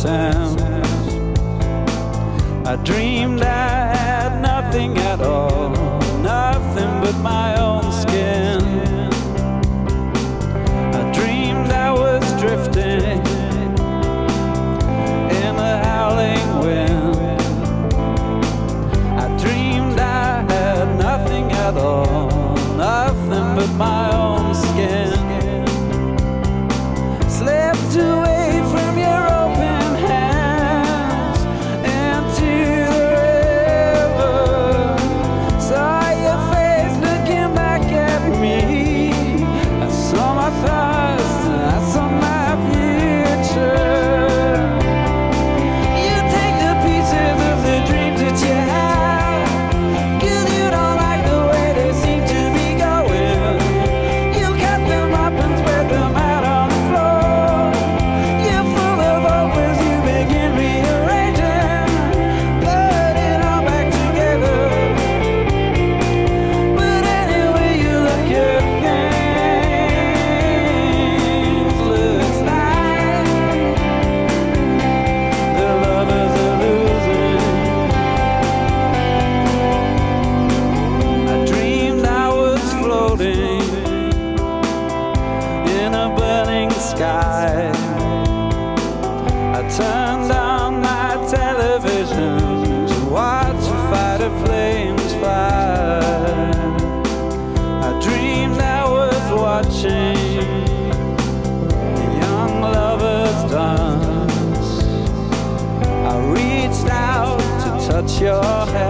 sense. I dreamed I had nothing at all, nothing but my own skin. I dreamed I was drifting in the howling wind. I dreamed I had nothing at all, nothing but my own skin. Slipped away from your open hands into the river. Saw your face looking back at me. I saw my past and I saw my future. You take the pieces of the dreams that you have, 'cause you don't like the way they seem to be going. You cut them up and spread them out on the floor. You're full of hope as you begin rearranging, put it all back together. But anyway you look at things, looks like the lovers are losing. I dreamed I was floating in a burning sky. I turned on my television to watch a fighter flames fire. I dreamed I was watching the young lovers dance. I reached out to touch your hair.